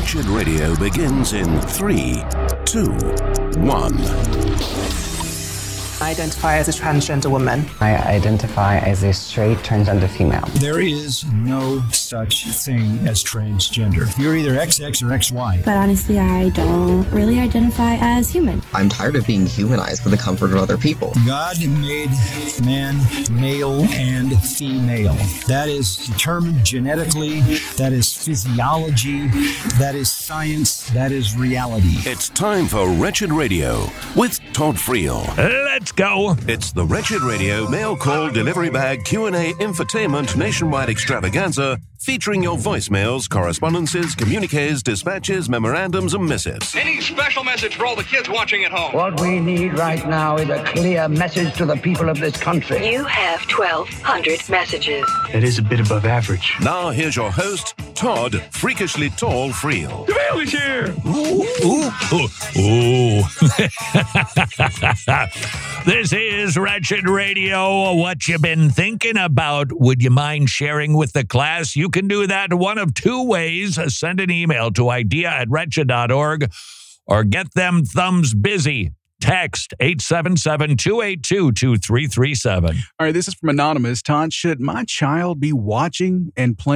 Wretched Radio begins in 3, 2, 1. I identify as a transgender woman. I identify as a straight transgender female. There is no such thing as transgender. You're either XX or XY. But honestly, I don't really identify as human. I'm tired of being humanized for the comfort of other people. God made man male and female. That is determined genetically. That is physiology. That is science. That is reality. It's time for Wretched Radio with Todd Friel. Let's go. It's the Wretched Radio mail call delivery bag Q&A infotainment nationwide extravaganza featuring your voicemails, correspondences, communiques, dispatches, memorandums, and missives. Any special message for all the kids watching at home? What we need right now is a clear message to the people of this country. You have 1,200 messages. That is a bit above average. Now here's your host, Todd Freakishly Tall Friel. The mail is here. Ooh. This is Wretched Radio. What you been thinking about? Would you mind sharing with the class? You can do that one of two ways. Send an email to idea@wretched.org or get them thumbs busy. Text 877-282-2337. All right, this is from Anonymous. Todd, should my child be watching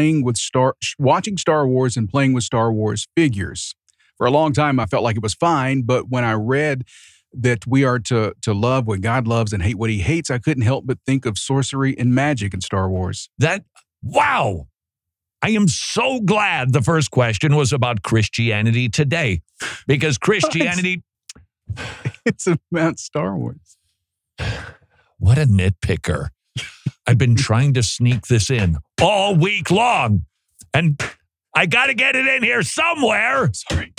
Star Wars and playing with Star Wars figures? For a long time, I felt like it was fine, but when I read that we are to love what God loves and hate what he hates, I couldn't help but think of sorcery and magic in Star Wars. Wow! I am so glad the first question was about Christianity Today, because Christianity... It's about Star Wars. What a nitpicker. I've been trying to sneak this in all week long, and I got to get it in here somewhere. Sorry.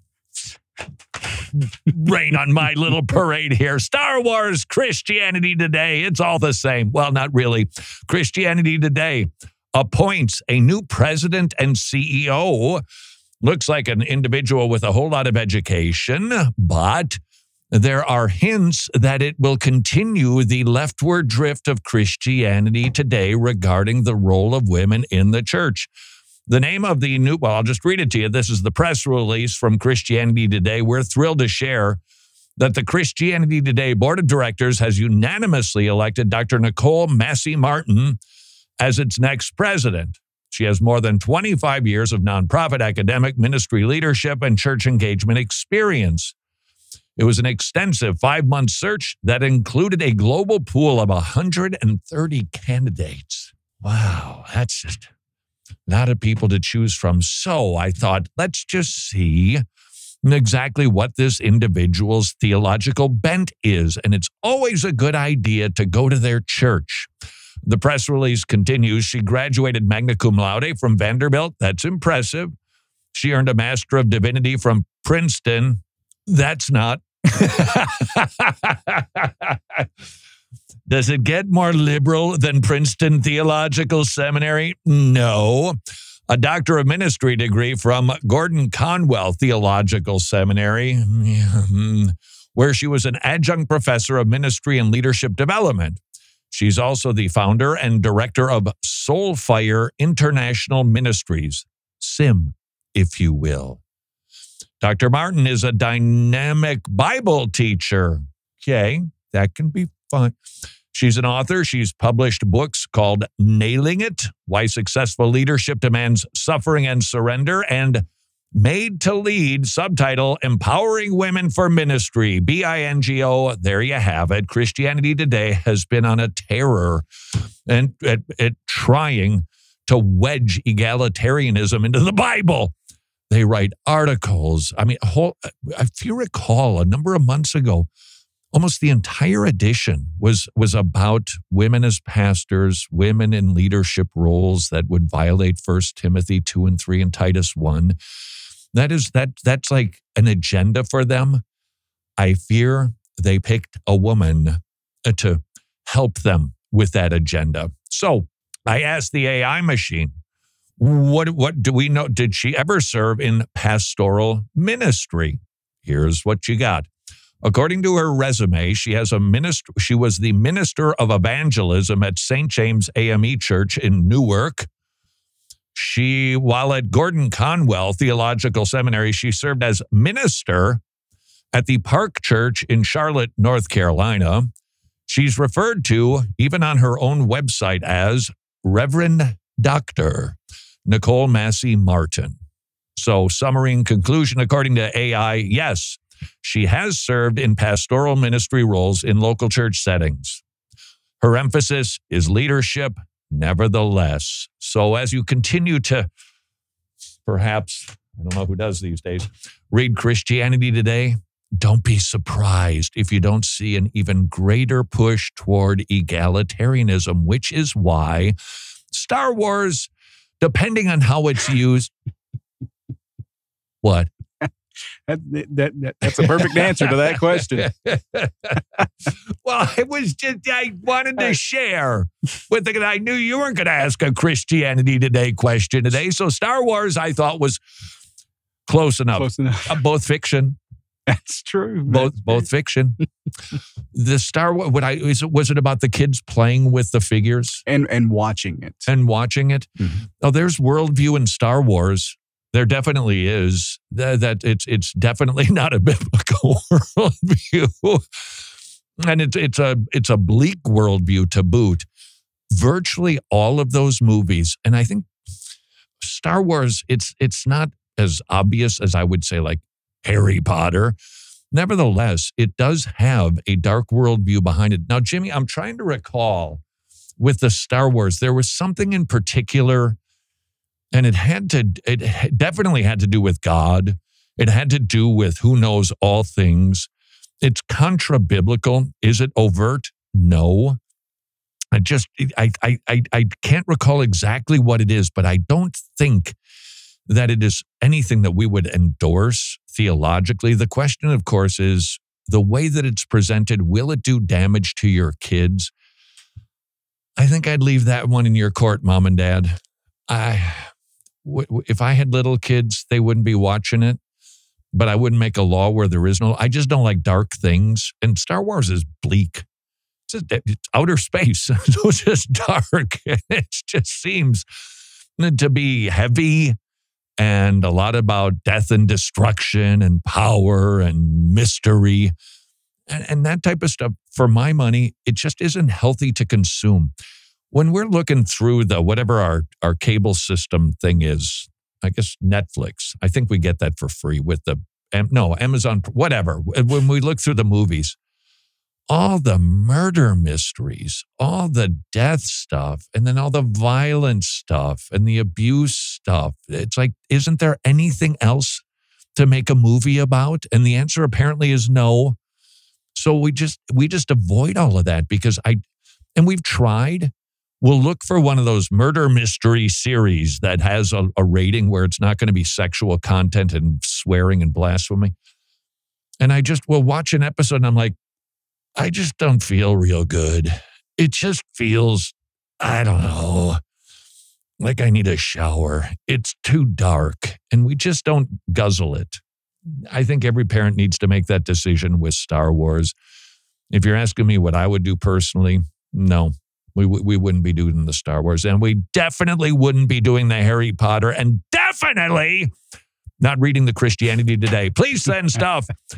Rain on my little parade here. Star Wars, Christianity Today, it's all the same. Well, not really. Christianity Today appoints a new president and CEO. Looks like an individual with a whole lot of education, but there are hints that it will continue the leftward drift of Christianity Today regarding the role of women in the church. The name of the new, I'll just read it to you. This is the press release from Christianity Today. We're thrilled to share that the Christianity Today Board of Directors has unanimously elected Dr. Nicole Massey Martin as its next president. She has more than 25 years of nonprofit, academic, ministry leadership, and church engagement experience. It was an extensive 5-month search that included a global pool of 130 candidates. Wow, that's just a lot of people to choose from. So I thought, let's just see exactly what this individual's theological bent is. And it's always a good idea to go to their church. The press release continues. She graduated magna cum laude from Vanderbilt. That's impressive. She earned a Master of Divinity from Princeton. That's not. Does it get more liberal than Princeton Theological Seminary? No. A Doctor of Ministry degree from Gordon Conwell Theological Seminary, where she was an adjunct professor of ministry and leadership development. She's also the founder and director of Soulfire International Ministries, SIM, if you will. Dr. Martin is a dynamic Bible teacher. Okay, that can be fun. She's an author. She's published books called Nailing It, Why Successful Leadership Demands Suffering and Surrender, and Made to Lead, subtitle, Empowering Women for Ministry, BINGO. There you have it. Christianity Today has been on a terror and at trying to wedge egalitarianism into the Bible. They write articles. I mean, if you recall, a number of months ago, almost the entire edition was about women as pastors, women in leadership roles that would violate 1 Timothy 2 and 3 and Titus 1. That's like an agenda for them. I fear they picked a woman to help them with that agenda. So I asked the AI machine, what do we know? Did she ever serve in pastoral ministry? Here's what you got. According to her resume, she was the minister of evangelism at St. James AME Church in Newark. While at Gordon Conwell Theological Seminary, she served as minister at the Park Church in Charlotte, North Carolina. She's referred to, even on her own website, as Reverend Dr. Nicole Massey Martin. So, summary and conclusion, according to AI, yes, she has served in pastoral ministry roles in local church settings. Her emphasis is leadership, nevertheless. So as you continue to, perhaps, I don't know who does these days, read Christianity Today, don't be surprised if you don't see an even greater push toward egalitarianism, which is why Star Wars, depending on how it's used, what? That's a perfect answer to that question. Well, it was just, I wanted to share with the, I knew you weren't going to ask a Christianity Today question today. So Star Wars, I thought, was close enough. Close enough. Both fiction. That's true. Both fiction. The Star Wars, was it about the kids playing with the figures? And watching it. And watching it. Mm-hmm. Oh, there's worldview in Star Wars. There definitely is. That it's definitely not a biblical worldview, and it's a bleak worldview to boot. Virtually all of those movies, and I think Star Wars, it's not as obvious as I would say like Harry Potter. Nevertheless, it does have a dark worldview behind it. Now, Jimmy, I'm trying to recall with the Star Wars, there was something in particular. And it definitely had to do with God. It had to do with who knows all things. It's contra-biblical. Is it overt? No. I can't recall exactly what it is, but I don't think that it is anything that we would endorse theologically. The question, of course, is the way that it's presented, will it do damage to your kids? I think I'd leave that one in your court, Mom and Dad. If I had little kids, they wouldn't be watching it, but I wouldn't make a law where there is no. I just don't like dark things. And Star Wars is bleak. It's outer space. So it's just dark. It just seems to be heavy and a lot about death and destruction and power and mystery. And that type of stuff, for my money, it just isn't healthy to consume. When we're looking through the whatever our cable system thing is, I guess Netflix, I think we get that for free with Amazon, whatever. When we look through the movies, all the murder mysteries, all the death stuff, and then all the violent stuff and the abuse stuff. It's like, isn't there anything else to make a movie about? And the answer apparently is no. So we just avoid all of that because we've tried. We'll look for one of those murder mystery series that has a rating where it's not going to be sexual content and swearing and blasphemy. And we'll watch an episode and I'm like, I just don't feel real good. It just feels, I don't know, like I need a shower. It's too dark and we just don't guzzle it. I think every parent needs to make that decision with Star Wars. If you're asking me what I would do personally, no. We wouldn't be doing the Star Wars, and we definitely wouldn't be doing the Harry Potter, and definitely not reading the Christianity Today. Please send stuff to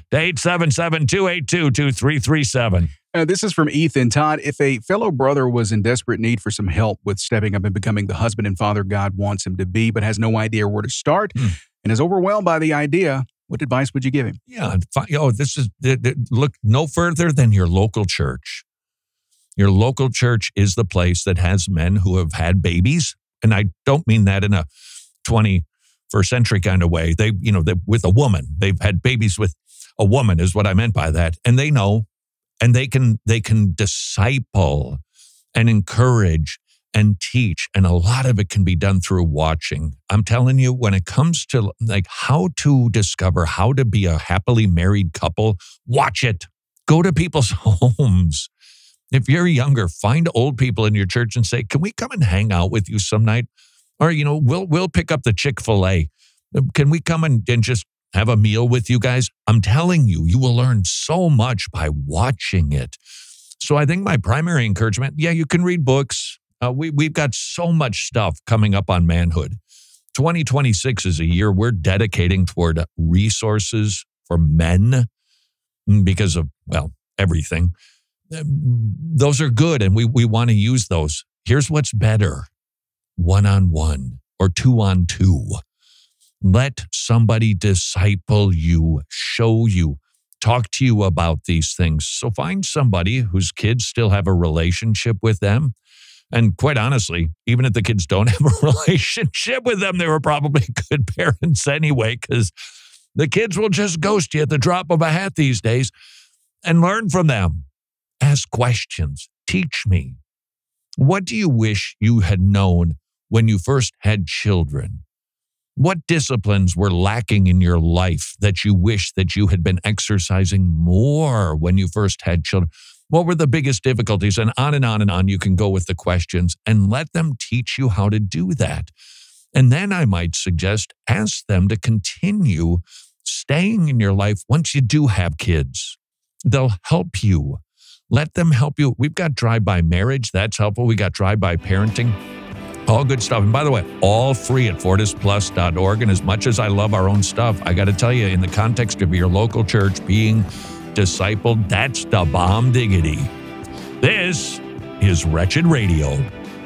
877-282-2337. This is from Ethan. Todd, if a fellow brother was in desperate need for some help with stepping up and becoming the husband and father God wants him to be, but has no idea where to start and is overwhelmed by the idea, what advice would you give him? Yeah, look no further than your local church. Your local church is the place that has men who have had babies. And I don't mean that in a 21st century kind of way. They with a woman, they've had babies with a woman is what I meant by that. And they know, and they can disciple and encourage and teach. And a lot of it can be done through watching. I'm telling you, when it comes to like how to discover how to be a happily married couple, watch it. Go to people's homes. If you're younger, find old people in your church and say, can we come and hang out with you some night? Or, we'll pick up the Chick-fil-A. Can we come and just have a meal with you guys? I'm telling you, you will learn so much by watching it. So I think my primary encouragement, you can read books. We've got so much stuff coming up on manhood. 2026 is a year we're dedicating toward resources for men because of, well, everything. Those are good, and we want to use those. Here's what's better: 1-on-1 or 2-on-2. Let somebody disciple you, show you, talk to you about these things. So find somebody whose kids still have a relationship with them. And quite honestly, even if the kids don't have a relationship with them, they were probably good parents anyway, because the kids will just ghost you at the drop of a hat these days. And learn from them. Ask questions. Teach me. What do you wish you had known when you first had children? What disciplines were lacking in your life that you wish that you had been exercising more when you first had children? What were the biggest difficulties? And on and on and on you can go with the questions, and let them teach you how to do that. And then I might suggest ask them to continue staying in your life once you do have kids. They'll help you. Let them help you. We've got drive-by marriage. That's helpful. We got drive-by parenting. All good stuff. And by the way, all free at FortisPlus.org. And as much as I love our own stuff, I got to tell you, in the context of your local church being discipled, that's the bomb diggity. This is Wretched Radio.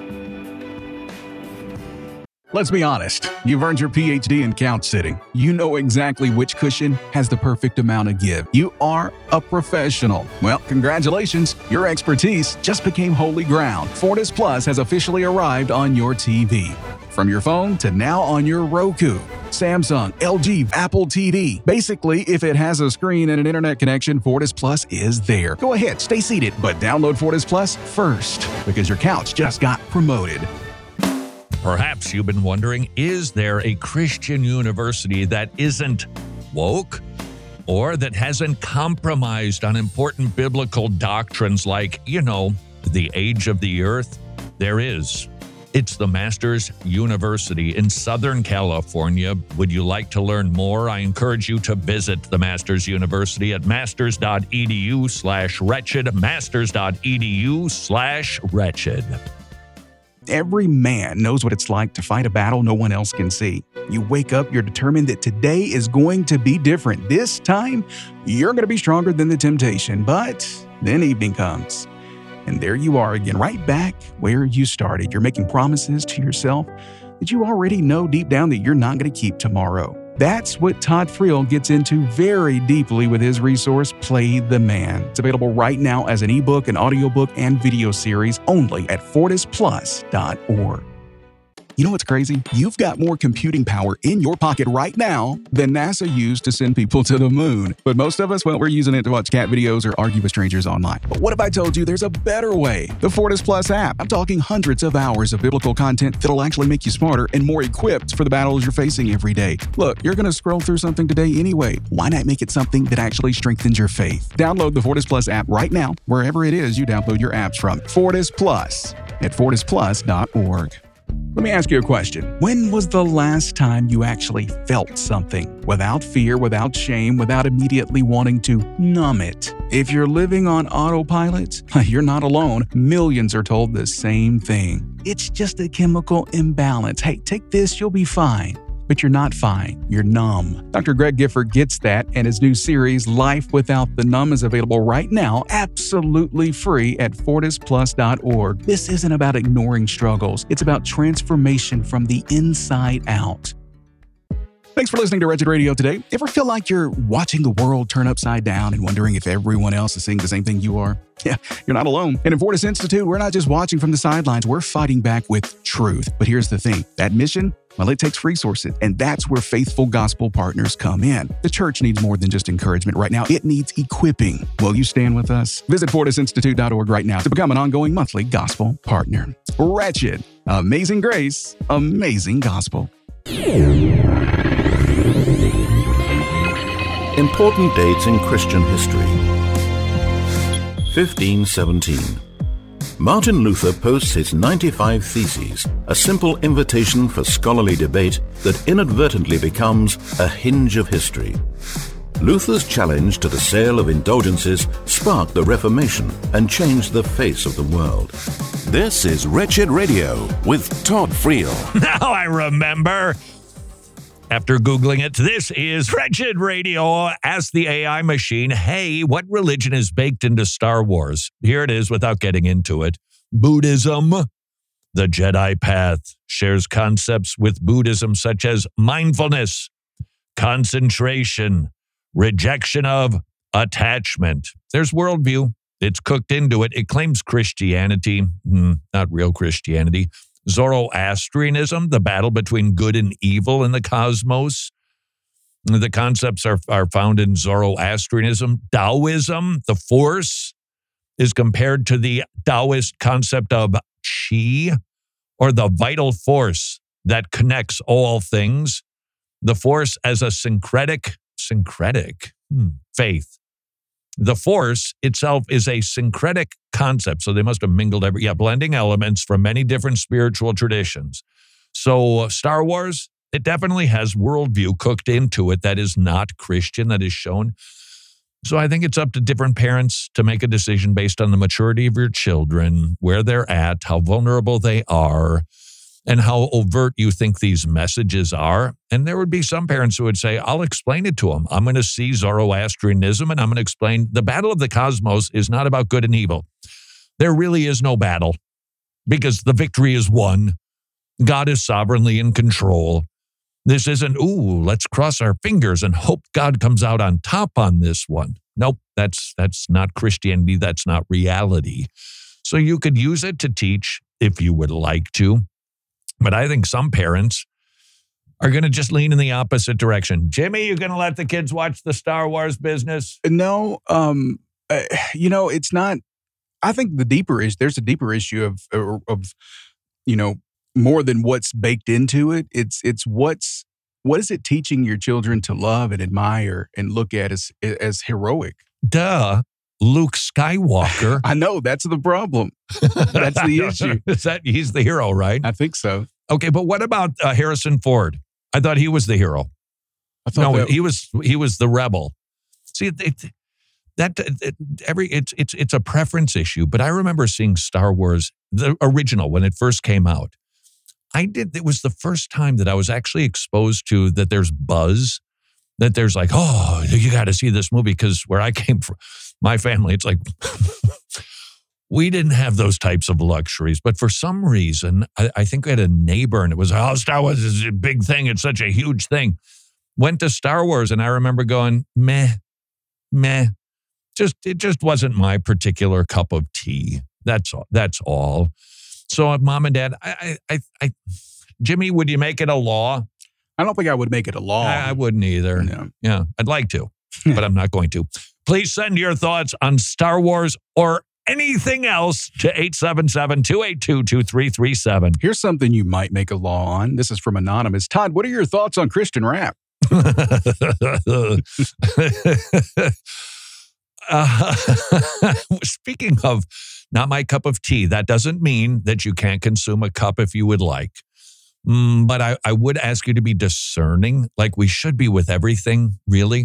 Let's be honest. You've earned your PhD in couch sitting. You know exactly which cushion has the perfect amount of give. You are a professional. Well, congratulations. Your expertise just became holy ground. Fortis Plus has officially arrived on your TV. From your phone to now on your Roku, Samsung, LG, Apple TV. Basically, if it has a screen and an internet connection, Fortis Plus is there. Go ahead, stay seated, but download Fortis Plus first, because your couch just got promoted. Perhaps you've been wondering, is there a Christian university that isn't woke or that hasn't compromised on important biblical doctrines like, the age of the earth? There is. It's the Masters University in Southern California. Would you like to learn more? I encourage you to visit the Masters University at masters.edu/wretched, masters.edu/wretched. Every man knows what it's like to fight a battle no one else can see. You wake up, you're determined that today is going to be different. This time, you're going to be stronger than the temptation. But then evening comes, and there you are again, right back where you started. You're making promises to yourself that you already know deep down that you're not going to keep tomorrow. That's what Todd Friel gets into very deeply with his resource, Play the Man. It's available right now as an ebook, an audiobook, and video series only at FortisPlus.org. You know what's crazy? You've got more computing power in your pocket right now than NASA used to send people to the moon. But most of us, we're using it to watch cat videos or argue with strangers online. But what if I told you there's a better way? The Fortis Plus app. I'm talking hundreds of hours of biblical content that'll actually make you smarter and more equipped for the battles you're facing every day. Look, you're going to scroll through something today anyway. Why not make it something that actually strengthens your faith? Download the Fortis Plus app right now, wherever it is you download your apps from. Fortis Plus at FortisPlus.org. Let me ask you a question. When was the last time you actually felt something without fear, without shame, without immediately wanting to numb it? If you're living on autopilot, you're not alone. Millions are told the same thing. It's just a chemical imbalance. Hey, take this, you'll be fine. But you're not fine. You're numb. Dr. Greg Gifford gets that, and his new series, Life Without the Numb, is available right now, absolutely free at FortisPlus.org. This isn't about ignoring struggles. It's about transformation from the inside out. Thanks for listening to Wretched Radio today. Ever feel like you're watching the world turn upside down and wondering if everyone else is seeing the same thing you are? Yeah, you're not alone. And in Fortis Institute, we're not just watching from the sidelines, we're fighting back with truth. But here's the thing, that mission, well, it takes resources, and that's where faithful gospel partners come in. The church needs more than just encouragement right now. It needs equipping. Will you stand with us? Visit FortisInstitute.org right now to become an ongoing monthly gospel partner. Wretched, amazing grace, amazing gospel. Important dates in Christian history. 1517. Martin Luther posts his 95 Theses, a simple invitation for scholarly debate that inadvertently becomes a hinge of history. Luther's challenge to the sale of indulgences sparked the Reformation and changed the face of the world. This is Wretched Radio with Todd Friel. Now I remember. After Googling it, this is Wretched Radio. Ask the AI machine, hey, what religion is baked into Star Wars? Here it is without getting into it. Buddhism. The Jedi path shares concepts with Buddhism such as mindfulness, concentration, rejection of attachment. There's worldview. It's cooked into it. It claims Christianity, not real Christianity. Zoroastrianism, the battle between good and evil in the cosmos. The concepts are found in Zoroastrianism. Taoism, the force, is compared to the Taoist concept of qi, or the vital force that connects all things. The force as a syncretic faith. The force itself is a syncretic concept, so they must have mingled blending elements from many different spiritual traditions. So Star Wars, it definitely has worldview cooked into it that is not Christian, that is shown. So I think it's up to different parents to make a decision based on the maturity of your children, where they're at, how vulnerable they are, and how overt you think these messages are. And there would be some parents who would say, I'll explain it to them. I'm going to see Zoroastrianism and I'm going to explain the battle of the cosmos is not about good and evil. There really is no battle because the victory is won. God is sovereignly in control. This isn't, let's cross our fingers and hope God comes out on top on this one. Nope, that's not Christianity. That's not reality. So you could use it to teach if you would like to. But I think some parents are going to just lean in the opposite direction. Jimmy, you going to let the kids watch the Star Wars business? No, it's not. I think there's a deeper issue of more than what's baked into it. It's what is it teaching your children to love and admire and look at as heroic? Duh. Luke Skywalker. I know, that's the problem. That's the issue. He's the hero, right? I think so. Okay, but what about Harrison Ford? I thought he was the hero. He was the rebel. See, it's a preference issue. But I remember seeing Star Wars, the original, when it first came out. It was the first time that I was actually exposed to that there's buzz, that there's like, oh, you got to see this movie, because where I came from, my family, it's like, we didn't have those types of luxuries. But for some reason, I think we had a neighbor and it was, Star Wars is a big thing. It's such a huge thing. Went to Star Wars and I remember going, meh. It just wasn't my particular cup of tea. That's all. So Mom and Dad, Jimmy, would you make it a law? I don't think I would make it a law. I wouldn't either. No. Yeah, I'd like to, but I'm not going to. Please send your thoughts on Star Wars or anything else to 877-282-2337. Here's something you might make a law on. This is from Anonymous. Todd, what are your thoughts on Christian rap? Speaking of not my cup of tea, that doesn't mean that you can't consume a cup if you would like. But I would ask you to be discerning, like we should be with everything, really.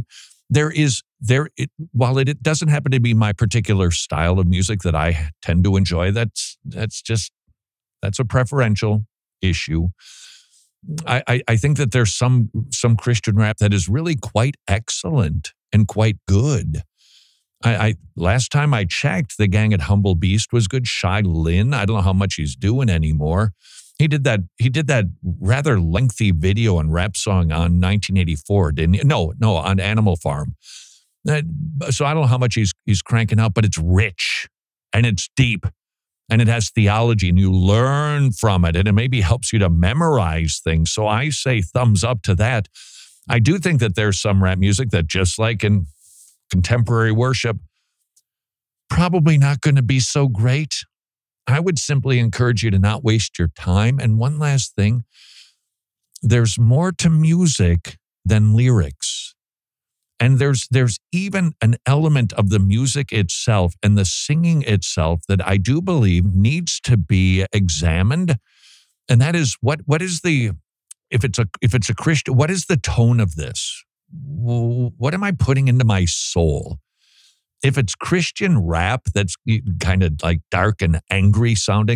While it doesn't happen to be my particular style of music that I tend to enjoy, that's a preferential issue. I think that there's some Christian rap that is really quite excellent and quite good. Last time I checked, the gang at Humble Beast was good. Shai Lin, I don't know how much he's doing anymore. He did that rather lengthy video and rap song on 1984, didn't he? No, on Animal Farm. So I don't know how much he's cranking out, but it's rich and it's deep and it has theology and you learn from it and it maybe helps you to memorize things. So I say thumbs up to that. I do think that there's some rap music that, just like in contemporary worship, probably not going to be so great. I would simply encourage you to not waste your time. And one last thing, there's more to music than lyrics. And there's even an element of the music itself and the singing itself that I do believe needs to be examined. And that is what is the, if it's a Christian, what is the tone of this? What am I putting into my soul? If it's Christian rap that's kind of like dark and angry sounding, like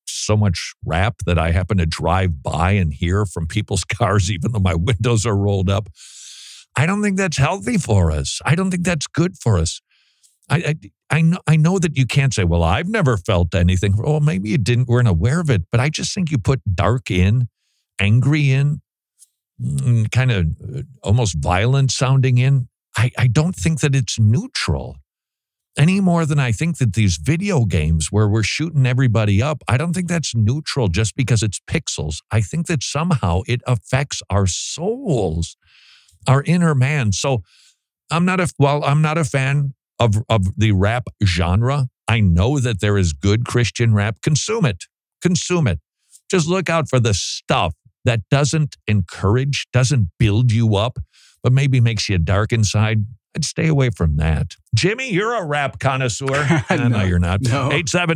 so much rap that I happen to drive by and hear from people's cars, even though my windows are rolled up. I don't think that's healthy for us. I don't think that's good for us. I know that you can't say, well, I've never felt anything. Oh, maybe you weren't aware of it. But I just think you put dark in, angry in, kind of almost violent sounding in. I don't think that it's neutral any more than I think that these video games where we're shooting everybody up, I don't think that's neutral just because it's pixels. I think that somehow it affects our souls, our inner man. So I'm not a fan of the rap genre. I know that there is good Christian rap. Consume it. Just look out for the stuff that doesn't encourage, doesn't build you up, but maybe makes you dark inside. I'd stay away from that. Jimmy, you're a rap connoisseur. No, you're not. No.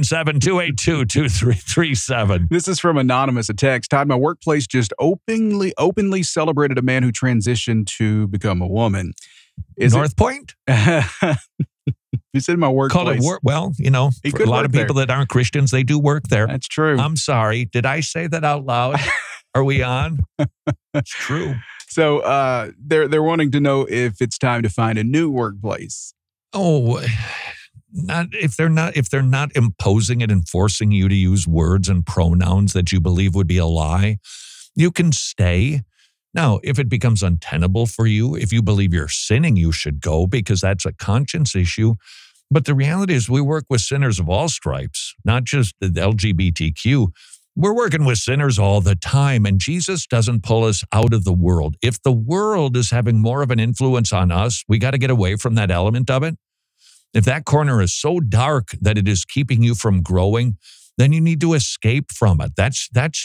877-282-2337. This is from Anonymous, a text. Todd, my workplace just openly celebrated a man who transitioned to become a woman. North Point? You said my workplace. Called it work. Well, for a lot of people that aren't Christians, they do work there. That's true. I'm sorry. Did I say that out loud? Are we on? It's true. So they're wanting to know if it's time to find a new workplace. Oh, not if they're not imposing it and forcing you to use words and pronouns that you believe would be a lie. You can stay. Now, if it becomes untenable for you, if you believe you're sinning, you should go because that's a conscience issue. But the reality is we work with sinners of all stripes, not just the LGBTQ. We're working with sinners all the time, and Jesus doesn't pull us out of the world. If the world is having more of an influence on us, we got to get away from that element of it. If that corner is so dark that it is keeping you from growing, then you need to escape from it. That's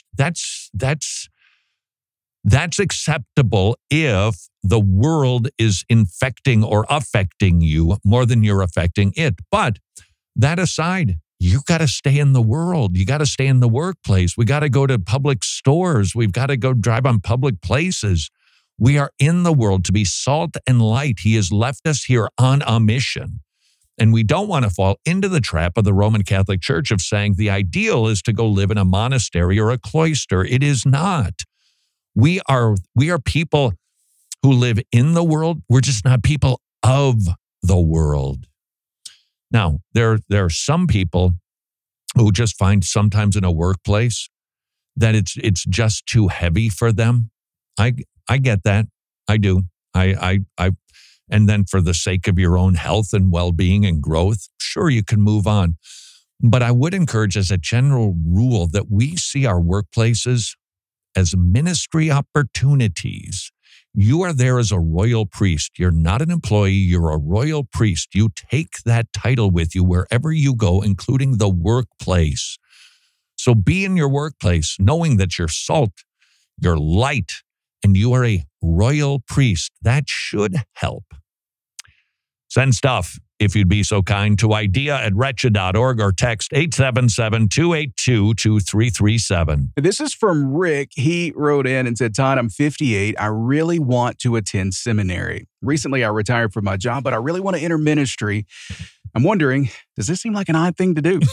acceptable if the world is infecting or affecting you more than you're affecting it. But that aside, you got to stay in the world. You got to stay in the workplace. We got to go to public stores. We've got to go drive on public places. We are in the world to be salt and light. He has left us here on a mission. And we don't want to fall into the trap of the Roman Catholic Church of saying the ideal is to go live in a monastery or a cloister. It is not. We are people who live in the world. We're just not people of the world. Now, there are some people who just find sometimes in a workplace that it's just too heavy for them. I get that. I do. And then for the sake of your own health and well-being and growth, sure, you can move on. But I would encourage as a general rule that we see our workplaces as ministry opportunities. You are there as a royal priest. You're not an employee. You're a royal priest. You take that title with you wherever you go, including the workplace. So be in your workplace knowing that you're salt, you're light, and you are a royal priest. That should help. Send stuff, if you'd be so kind, to idea@wretched.org or text 877-282-2337. This is from Rick. He wrote in and said, Todd, I'm 58. I really want to attend seminary. Recently, I retired from my job, but I really want to enter ministry. I'm wondering, does this seem like an odd thing to do?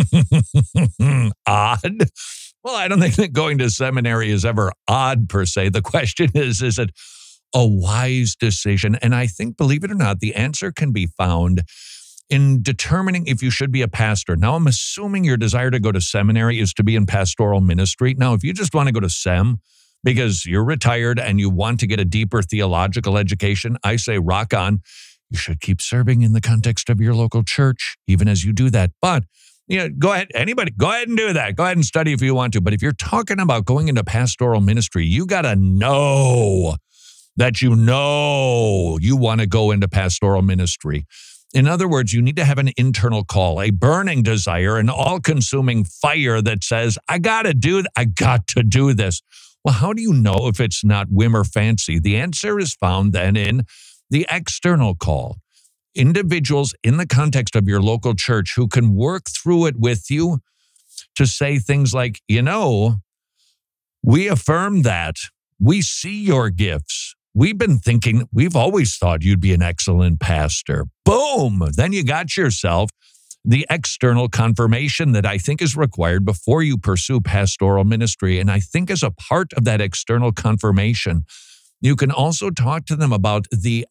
Odd? Well, I don't think that going to seminary is ever odd per se. The question is it a wise decision? And I think, believe it or not, the answer can be found in determining if you should be a pastor. Now, I'm assuming your desire to go to seminary is to be in pastoral ministry. Now, if you just want to go to SEM because you're retired and you want to get a deeper theological education, I say rock on. You should keep serving in the context of your local church, even as you do that. But go ahead. Anybody, go ahead and do that. Go ahead and study if you want to. But if you're talking about going into pastoral ministry, you got to know that you want to go into pastoral ministry. In other words, you need to have an internal call, a burning desire, an all-consuming fire that says, I got to do this. Well, how do you know if it's not whim or fancy? The answer is found then in the external call. Individuals in the context of your local church who can work through it with you to say things like, we affirm that. We see your gifts. We've always thought you'd be an excellent pastor. Boom! Then you got yourself the external confirmation that I think is required before you pursue pastoral ministry. And I think as a part of that external confirmation, you can also talk to them about the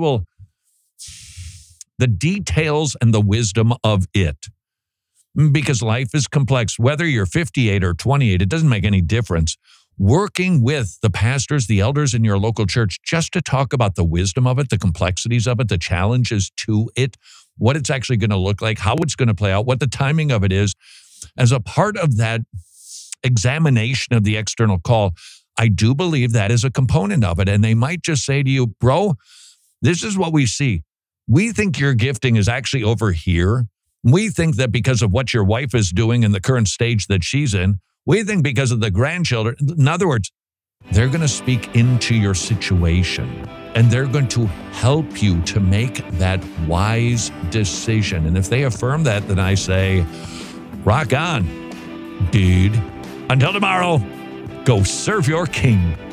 details and the wisdom of it. Because life is complex. Whether you're 58 or 28, it doesn't make any difference. Working with the pastors, the elders in your local church, just to talk about the wisdom of it, the complexities of it, the challenges to it, what it's actually going to look like, how it's going to play out, what the timing of it is. As a part of that examination of the external call, I do believe that is a component of it. And they might just say to you, bro, this is what we see. We think your gifting is actually over here. We think that because of what your wife is doing in the current stage that she's in, we think because of the grandchildren. In other words, they're going to speak into your situation and they're going to help you to make that wise decision. And if they affirm that, then I say, rock on, dude. Until tomorrow, go serve your king.